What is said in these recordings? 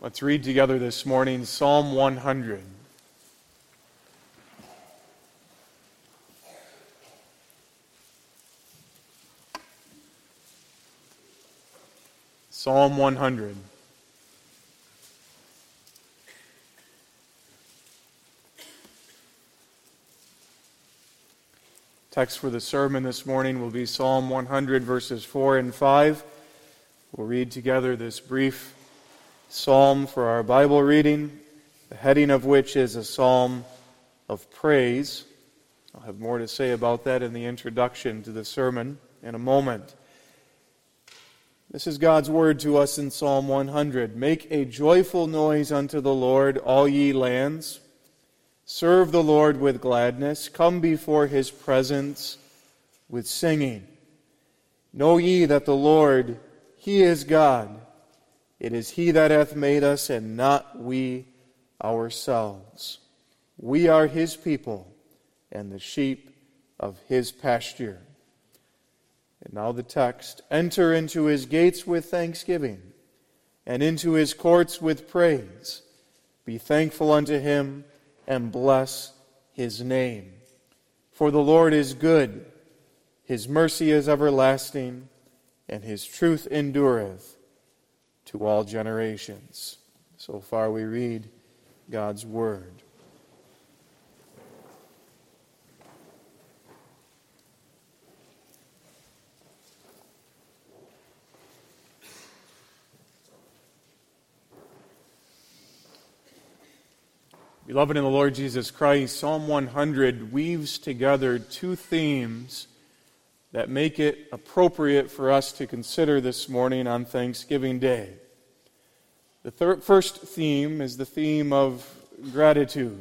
Let's read together this morning Psalm 100. Psalm 100. Text for the sermon this morning will be Psalm 100, verses 4 and 5. We'll read together this brief psalm for our Bible reading, the heading of which is a psalm of praise. I'll have more to say about that in the introduction to the sermon in a moment. This is God's word to us in Psalm 100. Make a joyful noise unto the Lord, all ye lands. Serve the Lord with gladness. Come before His presence with singing. Know ye that the Lord, He is God. It is He that hath made us, and not we ourselves. We are His people, and the sheep of His pasture. And now the text. Enter into His gates with thanksgiving, and into His courts with praise. Be thankful unto Him, and bless His name. For the Lord is good, His mercy is everlasting, and His truth endureth to all generations. So far we read God's Word. Beloved in the Lord Jesus Christ, Psalm 100 weaves together two themes that make it appropriate for us to consider this morning on Thanksgiving Day. The first theme is the theme of gratitude.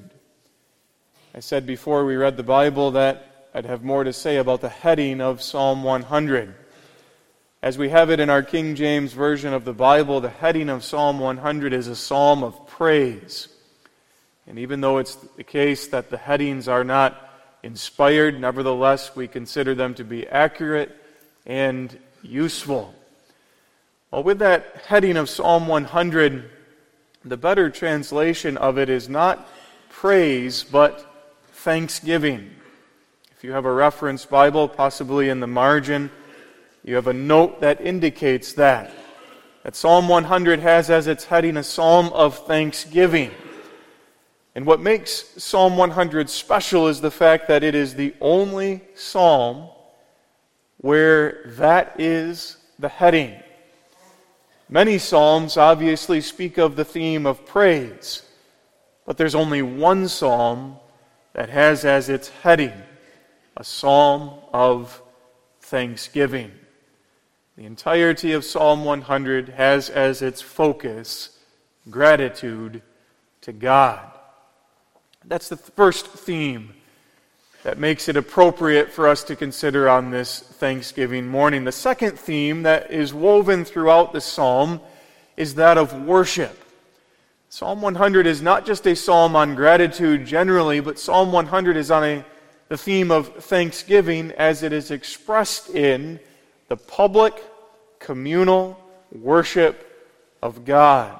I said before we read the Bible that I'd have more to say about the heading of Psalm 100. As we have it in our King James Version of the Bible, the heading of Psalm 100 is a psalm of praise. And even though it's the case that the headings are not inspired, nevertheless we consider them to be accurate and useful. Well, with that heading of Psalm 100, the better translation of it is not praise, but thanksgiving. If you have a reference Bible, possibly in the margin, you have a note that indicates that Psalm 100 has as its heading a psalm of thanksgiving. And what makes Psalm 100 special is the fact that it is the only psalm where that is the heading. Many psalms obviously speak of the theme of praise, but there's only one psalm that has as its heading a psalm of thanksgiving. The entirety of Psalm 100 has as its focus gratitude to God. That's the first theme that makes it appropriate for us to consider on this Thanksgiving morning. The second theme that is woven throughout the psalm is that of worship. Psalm 100 is not just a psalm on gratitude generally, but Psalm 100 is on the theme of thanksgiving as it is expressed in the public, communal worship of God.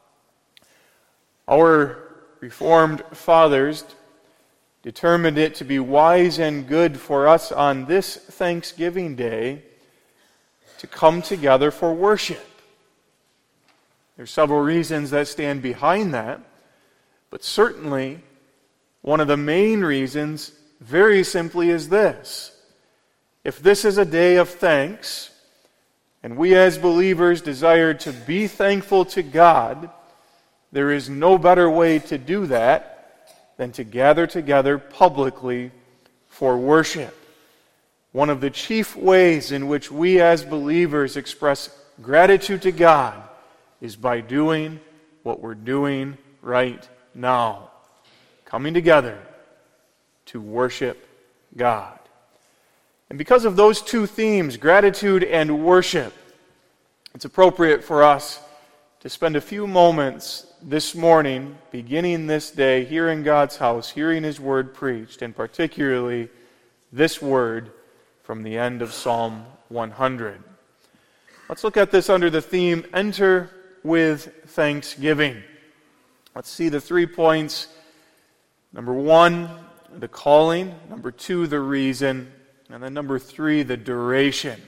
Our Reformed fathers determined it to be wise and good for us on this Thanksgiving Day to come together for worship. There are several reasons that stand behind that, but certainly one of the main reasons very simply is this. If this is a day of thanks, and we as believers desire to be thankful to God, there is no better way to do that than to gather together publicly for worship. One of the chief ways in which we as believers express gratitude to God is by doing what we're doing right now. Coming together to worship God. And because of those two themes, gratitude and worship, it's appropriate for us to spend a few moments this morning, beginning this day, here in God's house, hearing His Word preached, and particularly this word from the end of Psalm 100. Let's look at this under the theme, Enter with thanksgiving. Let's see the 3 points. Number 1, the calling. Number 2, the reason. And then number 3, the duration.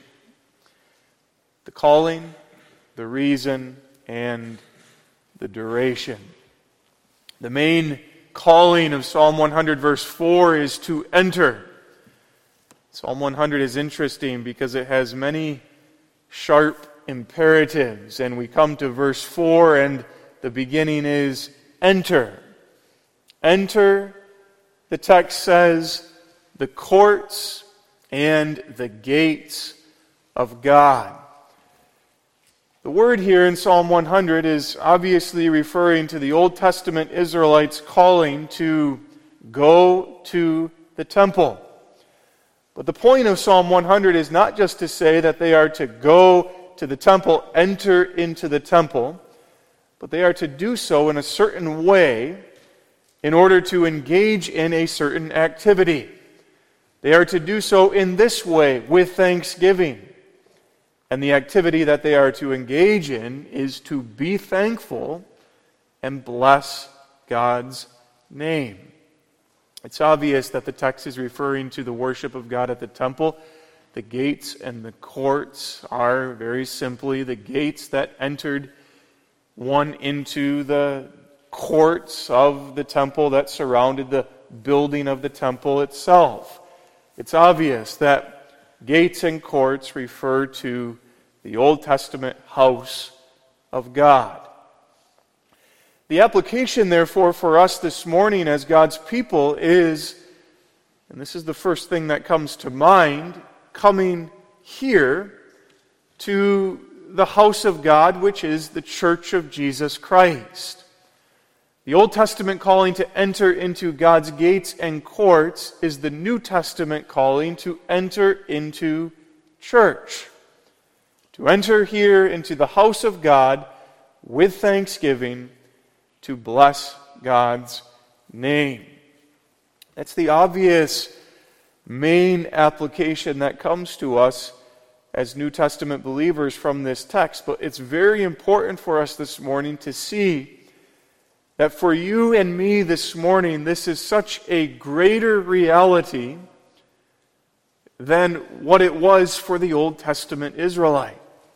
The calling, the reason, and the duration. The main calling of Psalm 100 verse 4 is to enter. Psalm 100 is interesting because it has many sharp imperatives. And we come to verse 4 and the beginning is enter. Enter, the text says, the courts and the gates of God. The word here in Psalm 100 is obviously referring to the Old Testament Israelites' calling to go to the temple. But the point of Psalm 100 is not just to say that they are to go to the temple, enter into the temple, but they are to do so in a certain way in order to engage in a certain activity. They are to do so in this way, with thanksgiving. And the activity that they are to engage in is to be thankful and bless God's name. It's obvious that the text is referring to the worship of God at the temple. The gates and the courts are very simply the gates that entered one into the courts of the temple that surrounded the building of the temple itself. It's obvious that gates and courts refer to the Old Testament house of God. The application, therefore, for us this morning as God's people is, and this is the first thing that comes to mind, coming here to the house of God, which is the church of Jesus Christ. The Old Testament calling to enter into God's gates and courts is the New Testament calling to enter into church. To enter here into the house of God with thanksgiving to bless God's name. That's the obvious main application that comes to us as New Testament believers from this text. But it's very important for us this morning to see that for you and me this morning, this is such a greater reality than what it was for the Old Testament Israelite.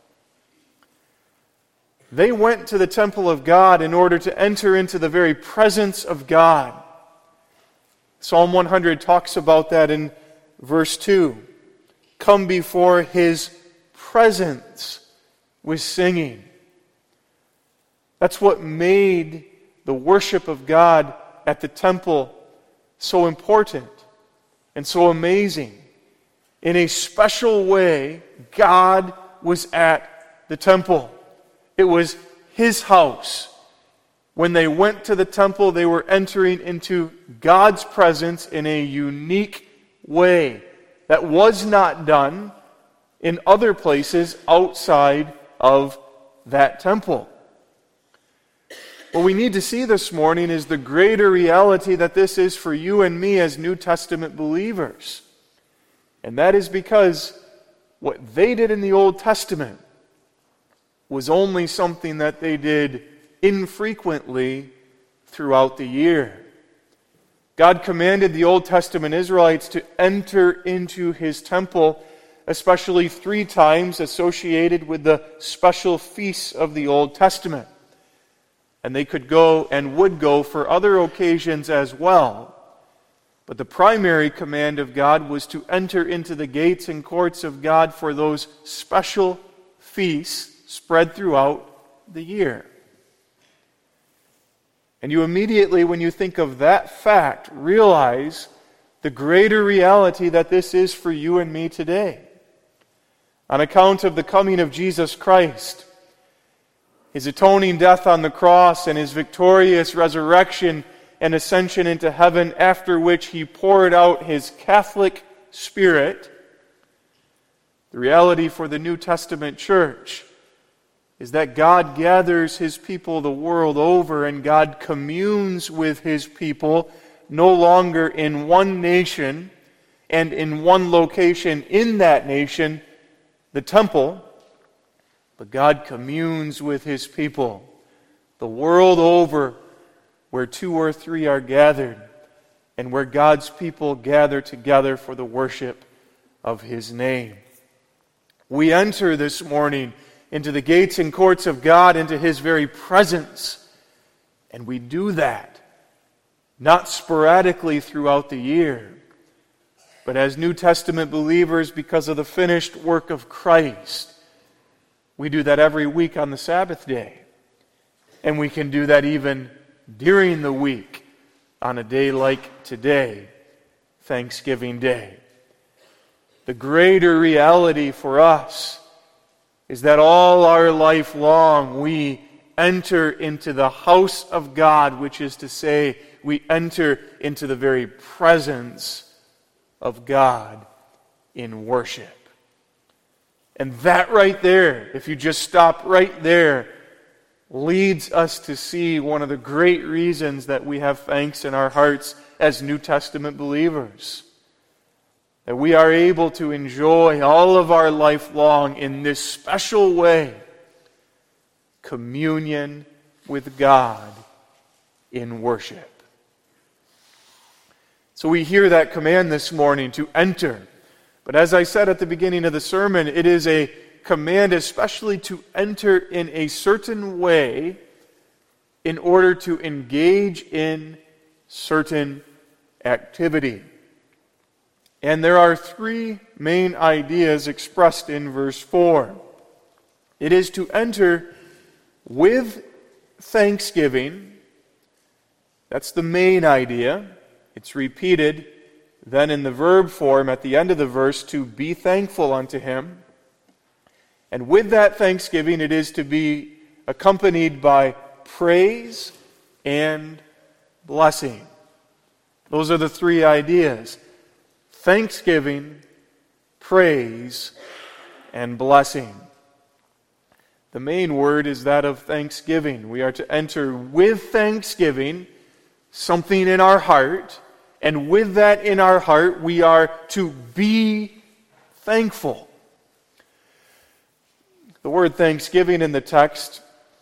They went to the temple of God in order to enter into the very presence of God. Psalm 100 talks about that in verse 2. Come before His presence with singing. That's what made the worship of God at the temple so important and so amazing. In a special way, God was at the temple. It was His house. When they went to the temple, they were entering into God's presence in a unique way that was not done in other places outside of that temple. What we need to see this morning is the greater reality that this is for you and me as New Testament believers. And that is because what they did in the Old Testament was only something that they did infrequently throughout the year. God commanded the Old Testament Israelites to enter into His temple, especially 3 times associated with the special feasts of the Old Testament. And they could go and would go for other occasions as well. But the primary command of God was to enter into the gates and courts of God for those special feasts spread throughout the year. And you immediately, when you think of that fact, realize the greater reality that this is for you and me today. On account of the coming of Jesus Christ, His atoning death on the cross and His victorious resurrection and ascension into heaven, after which He poured out His Catholic Spirit, the reality for the New Testament church is that God gathers His people the world over, and God communes with His people no longer in one nation and in one location in that nation, the temple, but God communes with His people the world over, where 2 or 3 are gathered, and where God's people gather together for the worship of His name. We enter this morning into the gates and courts of God, into His very presence, and we do that not sporadically throughout the year, but as New Testament believers because of the finished work of Christ. We do that every week on the Sabbath day, and we can do that even during the week on a day like today, Thanksgiving Day. The greater reality for us is that all our life long we enter into the house of God, which is to say, we enter into the very presence of God in worship. And that right there, if you just stop right there, leads us to see one of the great reasons that we have thanks in our hearts as New Testament believers. That we are able to enjoy all of our life long in this special way communion with God in worship. So we hear that command this morning to enter. But as I said at the beginning of the sermon, it is a command especially to enter in a certain way in order to engage in certain activity. And there are 3 main ideas expressed in verse 4. It is to enter with thanksgiving. That's the main idea. It's repeated then in the verb form at the end of the verse, to be thankful unto Him. And with that thanksgiving, it is to be accompanied by praise and blessing. Those are the 3 ideas: thanksgiving, praise, and blessing. The main word is that of thanksgiving. We are to enter with thanksgiving, something in our heart, and with that in our heart, we are to be thankful. The word thanksgiving in the text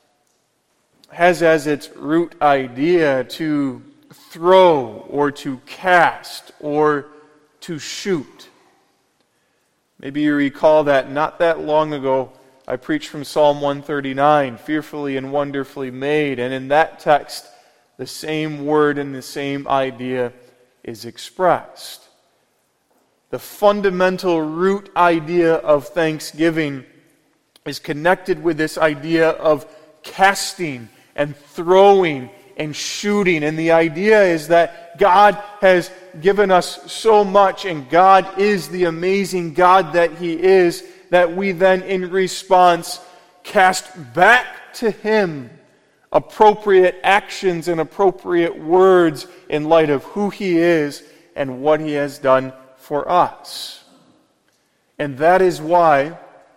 has as its root idea to throw or to cast or to shoot. Maybe you recall that not that long ago I preached from Psalm 139, fearfully and wonderfully made, and in that text the same word and the same idea is expressed. The fundamental root idea of thanksgiving is connected with this idea of casting and throwing and shooting. And the idea is that God has given us so much, and God is the amazing God that He is, that we then in response cast back to Him appropriate actions and appropriate words in light of who He is and what He has done for us. And that is why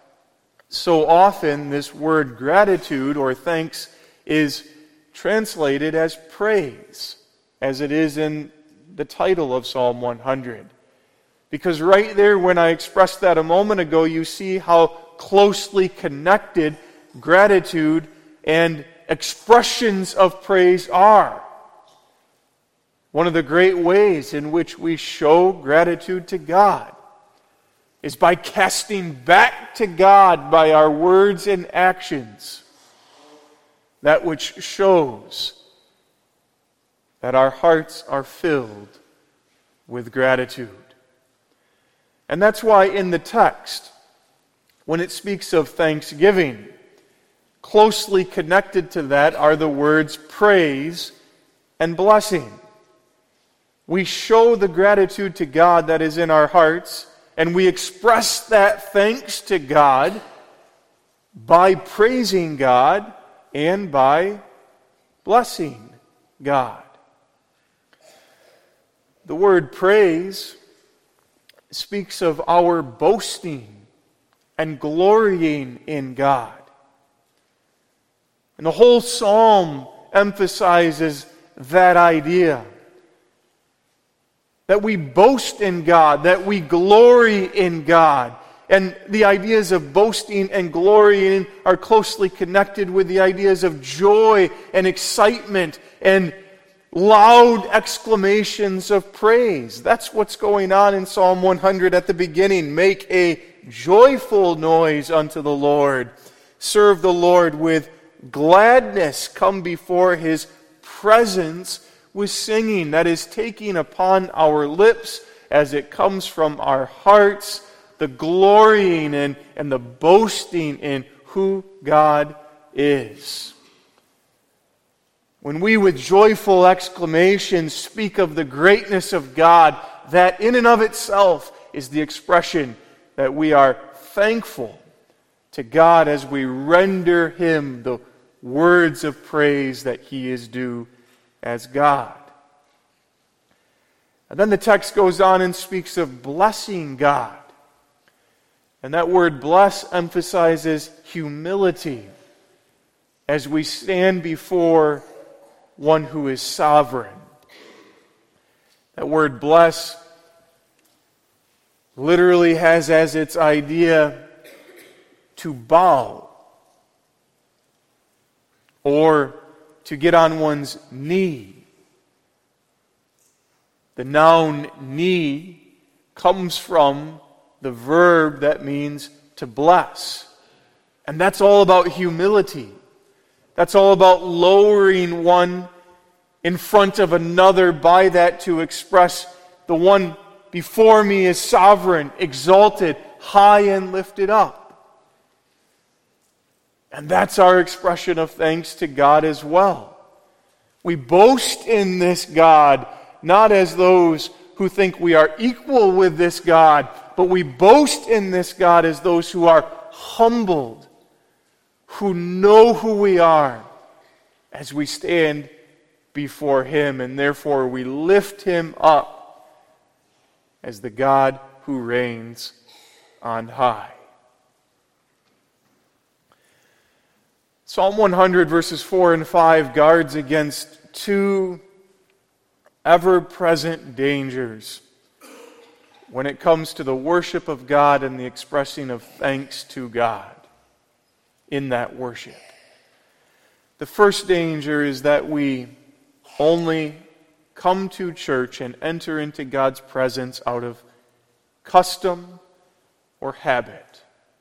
so often this word gratitude or thanks is translated as praise, as it is in the title of Psalm 100. Because right there, when I expressed that a moment ago, you see how closely connected gratitude and expressions of praise are. One of the great ways in which we show gratitude to God is by casting back to God by our words and actions that which shows that our hearts are filled with gratitude. And that's why in the text, when it speaks of thanksgiving, closely connected to that are the words praise and blessing. We show the gratitude to God that is in our hearts, and we express that thanks to God by praising God and by blessing God. The word praise speaks of our boasting and glorying in God. And the whole psalm emphasizes that idea. That we boast in God, that we glory in God. And the ideas of boasting and glorying are closely connected with the ideas of joy and excitement and loud exclamations of praise. That's what's going on in Psalm 100 at the beginning. Make a joyful noise unto the Lord. Serve the Lord with gladness. Come before His presence with singing. That is taking upon our lips as it comes from our hearts, the glorying and the boasting in who God is. When we with joyful exclamations speak of the greatness of God, that in and of itself is the expression that we are thankful to God as we render Him the words of praise that He is due as God. And then the text goes on and speaks of blessing God. And that word bless emphasizes humility as we stand before one who is sovereign. That word bless literally has as its idea to bow or to get on one's knee. The noun knee comes from the verb that means to bless. And that's all about humility. That's all about lowering one in front of another by that to express the one before me is sovereign, exalted, high and lifted up. And that's our expression of thanks to God as well. We boast in this God, not as those who think we are equal with this God, but we boast in this God as those who are humbled, who know who we are as we stand before Him, and therefore we lift Him up as the God who reigns on high. Psalm 100 verses 4 and 5 guards against two ever-present dangers when it comes to the worship of God and the expressing of thanks to God in that worship. The first danger is that we only come to church and enter into God's presence out of custom or habit.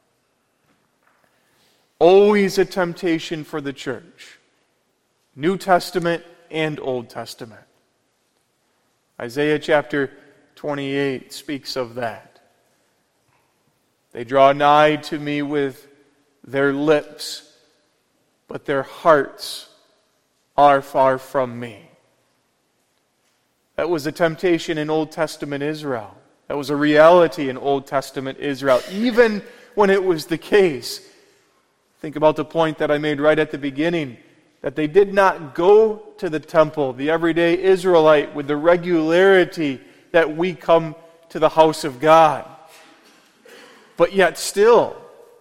Always a temptation for the church, New Testament and Old Testament. Isaiah chapter 28 speaks of that. They draw nigh to me with their lips, but their hearts are far from me. That was a temptation in Old Testament Israel. That was a reality in Old Testament Israel, even when it was the case. Think about the point that I made right at the beginning, that they did not go to the temple, the everyday Israelite, with the regularity that we come to the house of God. But yet still,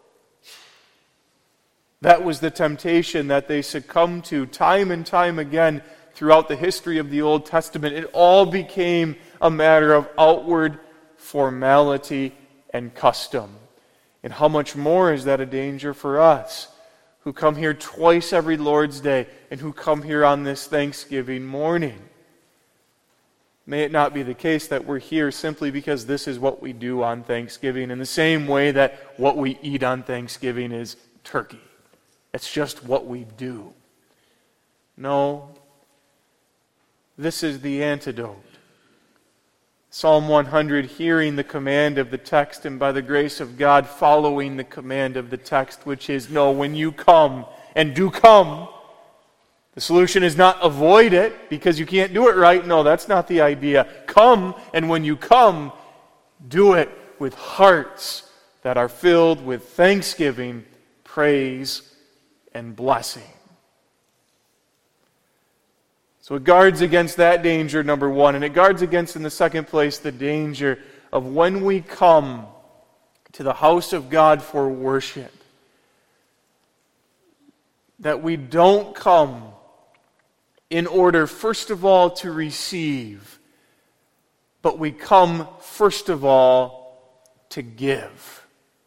that was the temptation that they succumbed to time and time again throughout the history of the Old Testament. It all became a matter of outward formality and custom. And how much more is that a danger for us, who come here twice every Lord's Day and who come here on this Thanksgiving morning? May it not be the case that we're here simply because this is what we do on Thanksgiving, in the same way that what we eat on Thanksgiving is turkey. It's just what we do. No, this is the antidote. Psalm 100, hearing the command of the text, and by the grace of God, following the command of the text, which is, no, when you come, and do come, the solution is not avoid it, because you can't do it right. No, that's not the idea. Come, and when you come, do it with hearts that are filled with thanksgiving, praise, and blessing. So it guards against that danger, number one. And it guards against, in the second place, the danger of when we come to the house of God for worship, that we don't come in order, first of all, to receive, but we come, first of all, to give.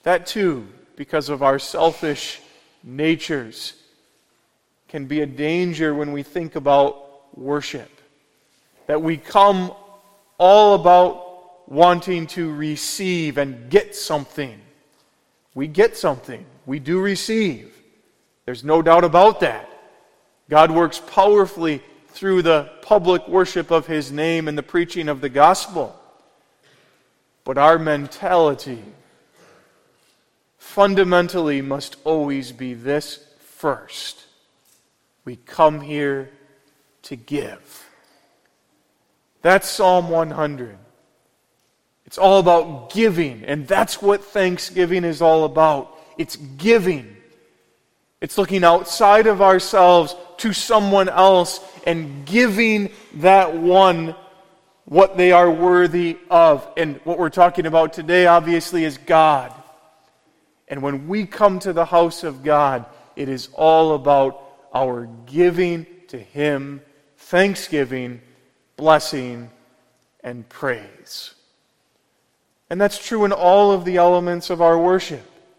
That too, because of our selfish natures, can be a danger when we think about worship. That we come all about wanting to receive and get something. We get something. We do receive. There's no doubt about that. God works powerfully through the public worship of His name and the preaching of the gospel. But our mentality fundamentally must always be this first. We come here to give. That's Psalm 100. It's all about giving, and that's what Thanksgiving is all about. It's giving. It's looking outside of ourselves to someone else and giving that one what they are worthy of. And what we're talking about today, obviously, is God. And when we come to the house of God, it is all about our giving to Him, thanksgiving, blessing, and praise. And that's true in all of the elements of our worship.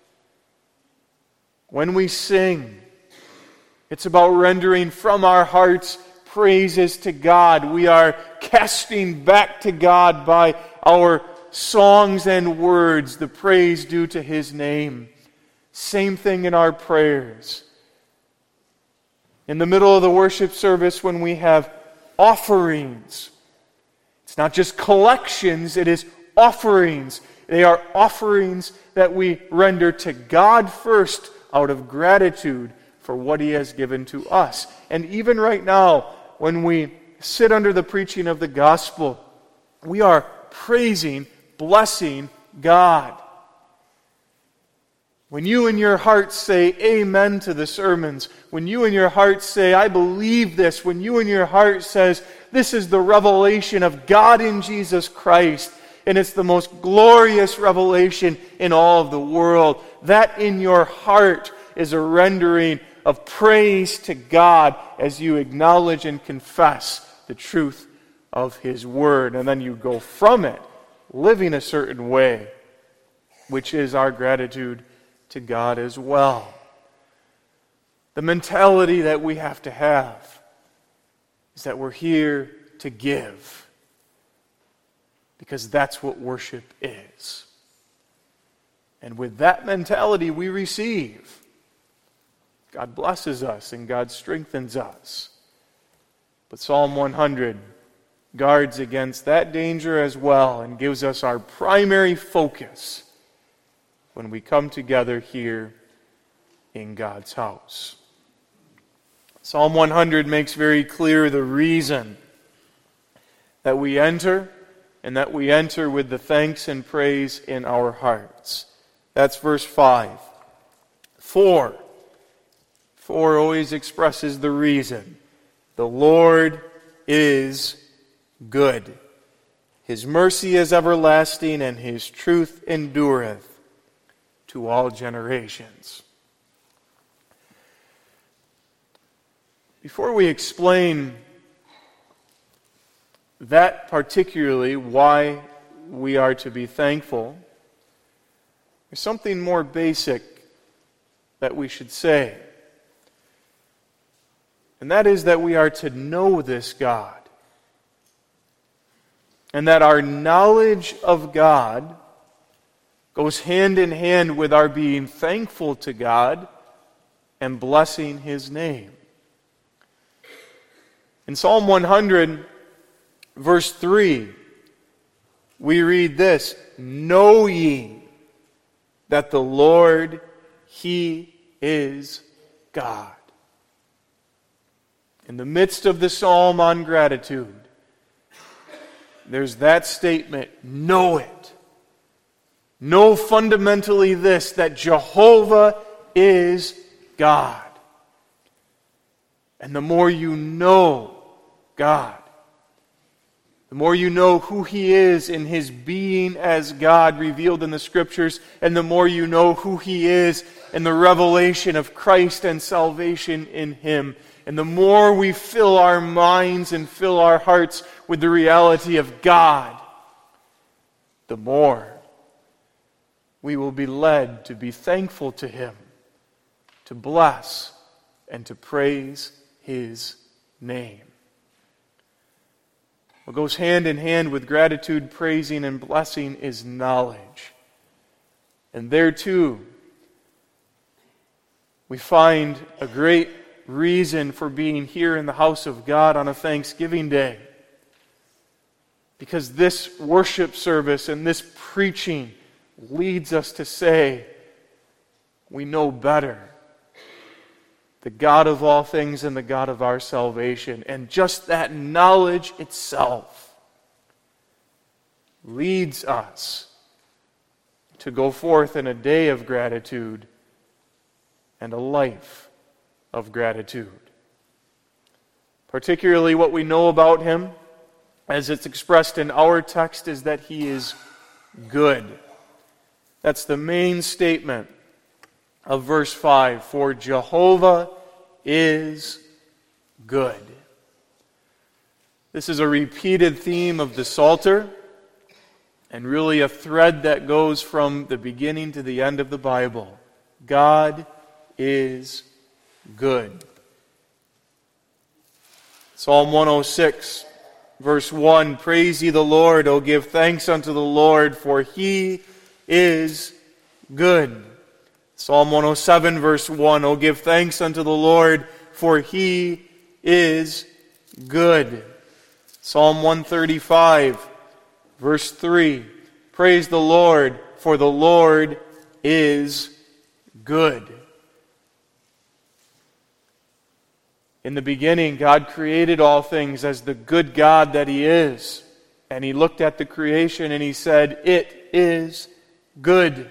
When we sing, it's about rendering from our hearts praises to God. We are casting back to God by our songs and words the praise due to His name. Same thing in our prayers. In the middle of the worship service, when we have offerings, it's not just collections, it is offerings. They are offerings that we render to God first out of gratitude for what He has given to us. And even right now, when we sit under the preaching of the gospel, we are praising, blessing God. When you in your heart say amen to the sermons, when you in your heart say, I believe this, when you in your heart says, this is the revelation of God in Jesus Christ, and it's the most glorious revelation in all of the world, that in your heart is a rendering of praise to God as you acknowledge and confess the truth of His Word. And then you go from it, living a certain way, which is our gratitude to God as well. The mentality that we have to have is that we're here to give, because that's what worship is. And with that mentality, we receive. God blesses us and God strengthens us. But Psalm 100 guards against that danger as well and gives us our primary focus when we come together here in God's house. Psalm 100 makes very clear the reason that we enter, and that we enter with the thanks and praise in our hearts. That's verse 5. 4 always expresses the reason. The Lord is good. His mercy is everlasting, and His truth endureth to all generations. Before we explain that particularly, why we are to be thankful, there's something more basic that we should say. And that is that we are to know this God. And that our knowledge of God goes hand in hand with our being thankful to God and blessing His name. In Psalm 100, verse 3, we read this: Know ye that the Lord, He is God. In the midst of the psalm on gratitude, there's that statement, know it. Know fundamentally this, that Jehovah is God. And the more you know God, the more you know who He is in His being as God revealed in the Scriptures, and the more you know who He is in the revelation of Christ and salvation in Him, and the more we fill our minds and fill our hearts with the reality of God, the more we will be led to be thankful to Him, to bless and to praise His name. What goes hand in hand with gratitude, praising, and blessing is knowledge. And there too, we find a great reason for being here in the house of God on a Thanksgiving Day. Because this worship service and this preaching leads us to say, we know better. The God of all things and the God of our salvation. And just that knowledge itself leads us to go forth in a day of gratitude and a life of gratitude. Particularly what we know about Him, as it's expressed in our text, is that He is good. That's the main statement of verse 5. For Jehovah is good. This is a repeated theme of the Psalter, and really a thread that goes from the beginning to the end of the Bible. God is good. Psalm 106, verse 1, Praise ye the Lord, O give thanks unto the Lord, for He is good. Psalm 107, verse 1, O give thanks unto the Lord, for He is good. Psalm 135, verse 3, Praise the Lord, for the Lord is good. In the beginning, God created all things as the good God that He is. And He looked at the creation and He said, it is good.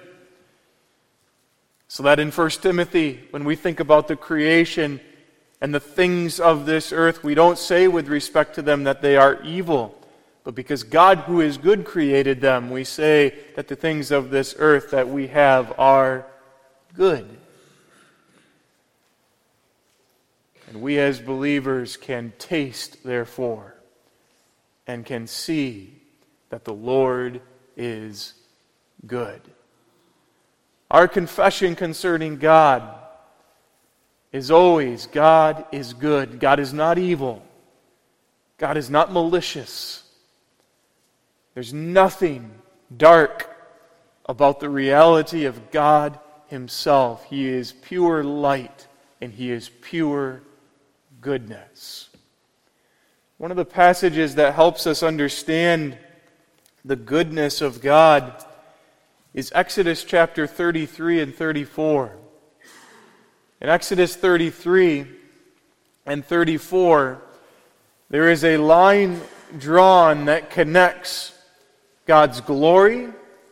So that in 1 Timothy, when we think about the creation and the things of this earth, we don't say with respect to them that they are evil. But because God, who is good, created them, we say that the things of this earth that we have are good. And we as believers can taste, therefore, and can see that the Lord is good. Our confession concerning God is always, God is good. God is not evil. God is not malicious. There's nothing dark about the reality of God Himself. He is pure light, and He is pure goodness. One of the passages that helps us understand the goodness of God is Exodus chapter 33 and 34. In Exodus 33 and 34, there is a line drawn that connects God's glory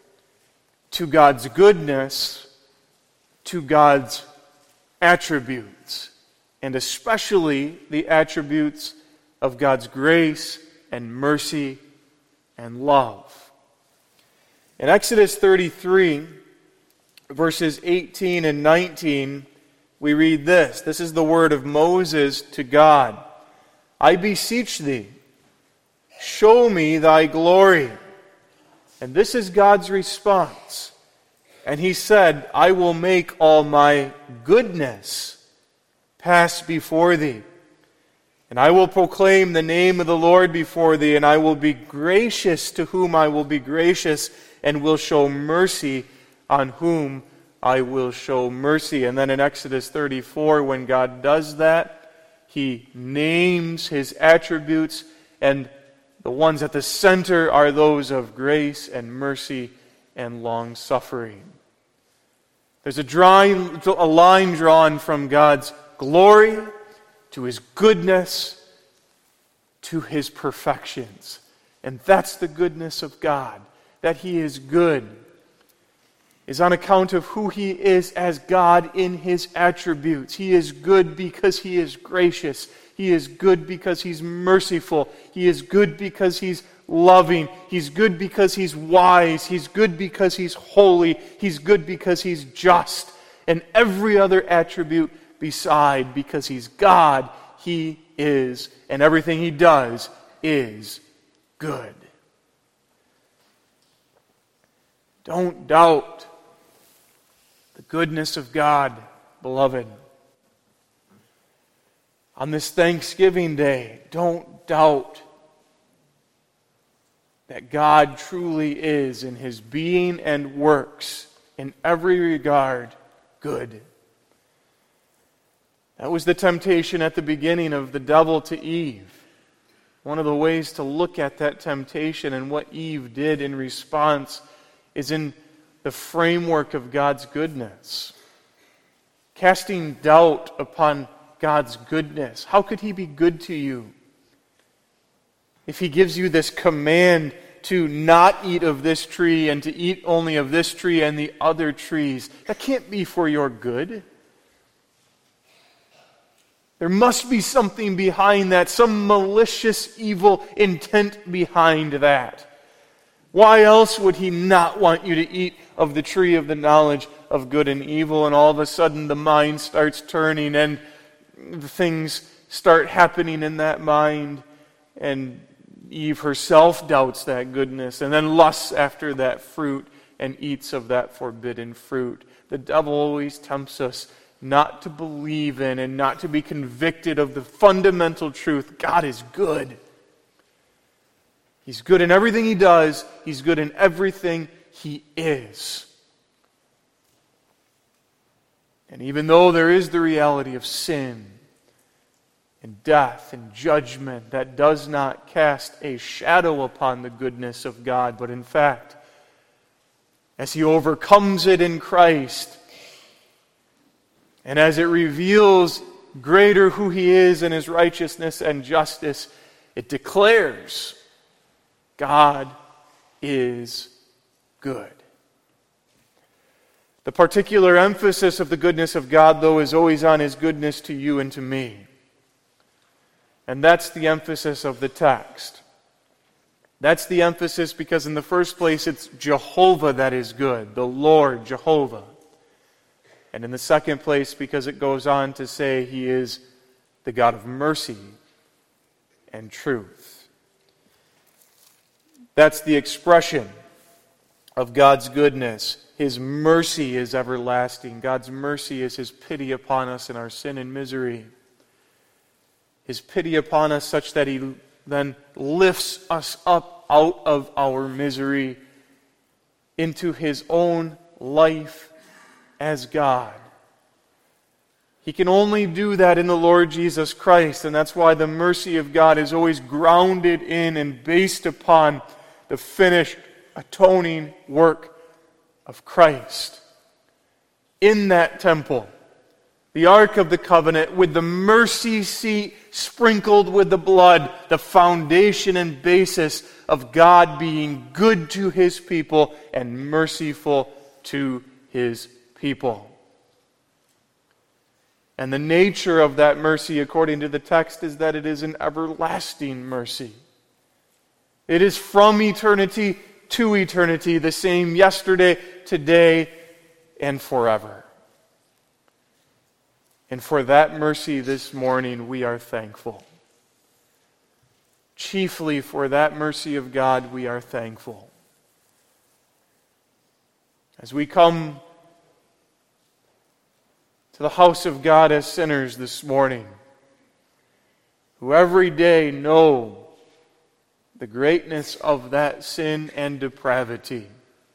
to God's goodness to God's attributes, and especially the attributes of God's grace and mercy and love. In Exodus 33, verses 18 and 19, we read this. This is the word of Moses to God. I beseech thee, show me thy glory. And this is God's response. And He said, I will make all my goodness pass before thee. And I will proclaim the name of the Lord before thee, and I will be gracious to whom I will be gracious, and will show mercy on whom I will show mercy. And then in Exodus 34, when God does that, He names His attributes, and the ones at the center are those of grace and mercy and long-suffering. There's a line drawn from God's glory to His goodness to His perfections. And that's the goodness of God. That He is good is on account of who He is as God in His attributes. He is good because He is gracious. He is good because He's merciful. He is good because He's loving. He's good because He's wise. He's good because He's holy. He's good because He's just. And every other attribute beside, because He's God, He is, and everything He does is good. Don't doubt goodness of God, beloved. On this Thanksgiving Day, don't doubt that God truly is, in His being and works, in every regard, good. That was the temptation at the beginning of the devil to Eve. One of the ways to look at that temptation and what Eve did in response is in the framework of God's goodness. Casting doubt upon God's goodness. How could He be good to you if He gives you this command to not eat of this tree and to eat only of this tree and the other trees? That can't be for your good. There must be something behind that, some malicious, evil intent behind that. Why else would He not want you to eat of the tree of the knowledge of good and evil? And all of a sudden the mind starts turning and things start happening in that mind, and Eve herself doubts that goodness and then lusts after that fruit and eats of that forbidden fruit. The devil always tempts us not to believe in and not to be convicted of the fundamental truth. God is good. He's good in everything He does. He's good in everything He is. And even though there is the reality of sin and death and judgment, that does not cast a shadow upon the goodness of God, but in fact, as He overcomes it in Christ, and as it reveals greater who He is in His righteousness and justice, it declares God is good. The particular emphasis of the goodness of God, though, is always on His goodness to you and to me. And that's the emphasis of the text. That's the emphasis because in the first place it's Jehovah that is good, the Lord Jehovah. And in the second place, because it goes on to say He is the God of mercy and truth. That's the expression of God's goodness. His mercy is everlasting. God's mercy is His pity upon us in our sin and misery. His pity upon us such that He then lifts us up out of our misery into His own life as God. He can only do that in the Lord Jesus Christ, and that's why the mercy of God is always grounded in and based upon the finished atoning work of Christ. In that temple, the Ark of the Covenant, with the mercy seat sprinkled with the blood, the foundation and basis of God being good to His people and merciful to His people. And the nature of that mercy, according to the text, is that it is an everlasting mercy. It is from eternity to eternity, the same yesterday, today, and forever. And for that mercy this morning, we are thankful. Chiefly for that mercy of God, we are thankful. As we come to the house of God as sinners this morning, who every day know the greatness of that sin and depravity,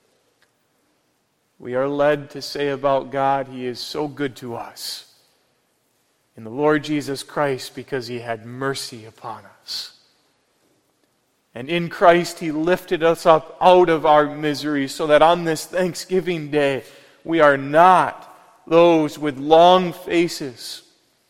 we are led to say about God, He is so good to us in the Lord Jesus Christ because He had mercy upon us. And in Christ He lifted us up out of our misery so that on this Thanksgiving Day we are not those with long faces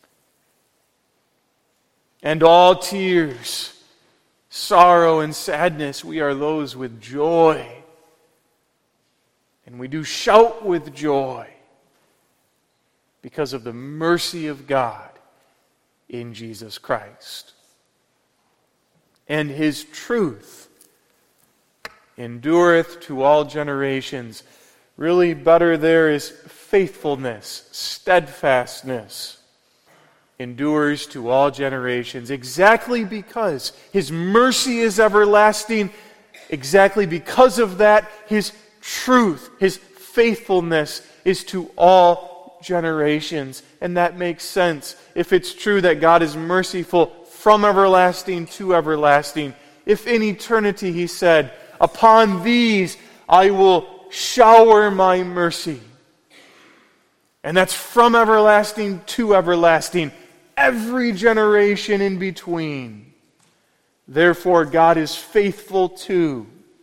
and all tears, sorrow and sadness. We are those with joy. And we do shout with joy because of the mercy of God in Jesus Christ. And His truth endureth to all generations. Really better there is faithfulness, steadfastness, endures to all generations. Exactly because His mercy is everlasting, exactly because of that, His truth, His faithfulness is to all generations. And that makes sense if it's true that God is merciful from everlasting to everlasting. If in eternity He said, "Upon these I will shower my mercy." And that's from everlasting to everlasting, every generation in between. Therefore, God is faithful too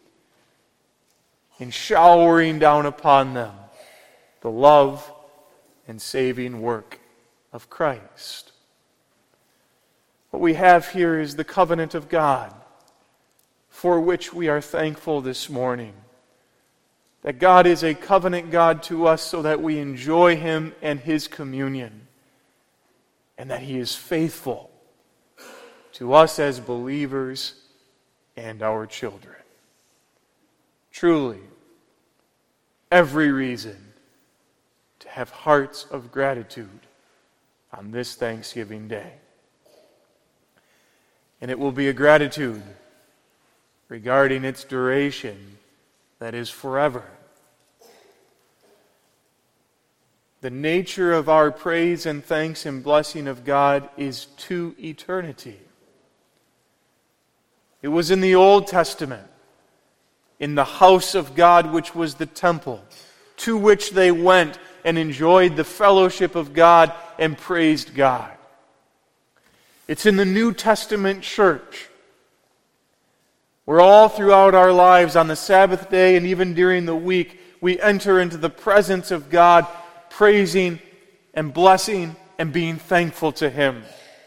in showering down upon them the love and saving work of Christ. What we have here is the covenant of God, for which we are thankful this morning. That God is a covenant God to us so that we enjoy Him and His communion. And that He is faithful to us as believers and our children. Truly, every reason to have hearts of gratitude on this Thanksgiving Day. And it will be a gratitude regarding its duration that is forever. The nature of our praise and thanks and blessing of God is to eternity. It was in the Old Testament, in the house of God, which was the temple, to which they went and enjoyed the fellowship of God and praised God. It's in the New Testament church, where all throughout our lives, on the Sabbath day and even during the week, we enter into the presence of God, praising and blessing and being thankful to Him.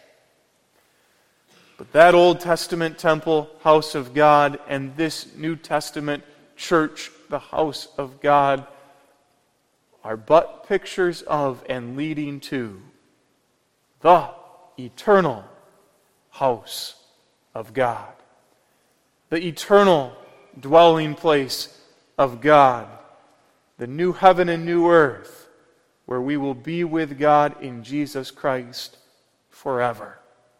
But that Old Testament temple, house of God, and this New Testament church, the house of God, are but pictures of and leading to the eternal house of God. The eternal dwelling place of God. The new heaven and new earth, where we will be with God in Jesus Christ forever.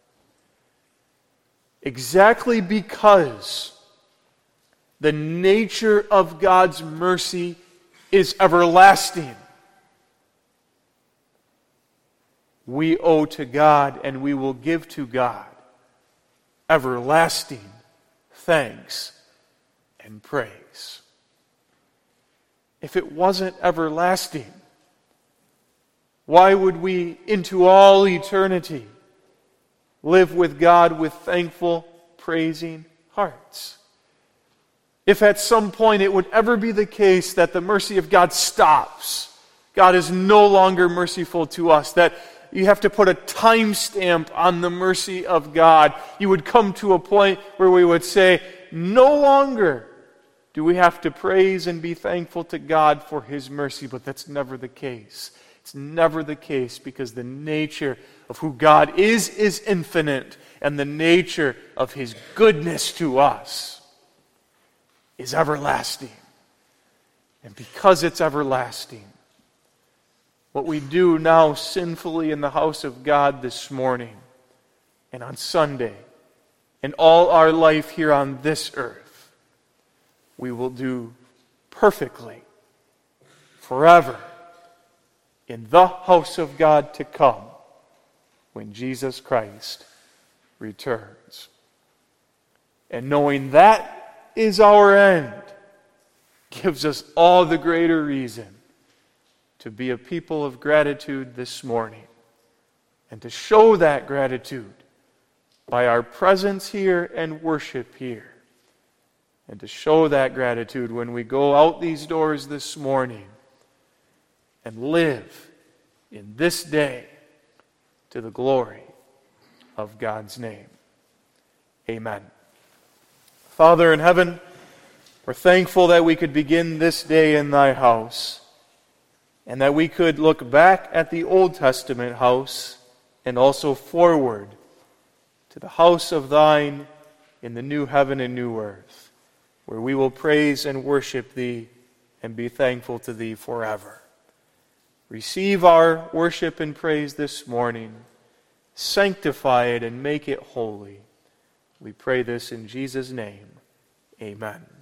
Exactly because the nature of God's mercy is everlasting, we owe to God and we will give to God everlasting thanks and praise. If it wasn't everlasting, why would we into all eternity live with God with thankful, praising hearts? If at some point it would ever be the case that the mercy of God stops, God is no longer merciful to us, that you have to put a timestamp on the mercy of God, you would come to a point where we would say, no longer do we have to praise and be thankful to God for His mercy, but that's never the case. It's never the case because the nature of who God is infinite, and the nature of His goodness to us is everlasting. And because it's everlasting, what we do now sinfully in the house of God this morning and on Sunday and all our life here on this earth, we will do perfectly forever in the house of God to come when Jesus Christ returns. And knowing that is our end gives us all the greater reason to be a people of gratitude this morning, and to show that gratitude by our presence here and worship here, and to show that gratitude when we go out these doors this morning and live in this day to the glory of God's name. Amen. Father in heaven, we're thankful that we could begin this day in Thy house, and that we could look back at the Old Testament house and also forward to the house of Thine in the new heaven and new earth, where we will praise and worship Thee and be thankful to Thee forever. Receive our worship and praise this morning. Sanctify it and make it holy. We pray this in Jesus' name. Amen.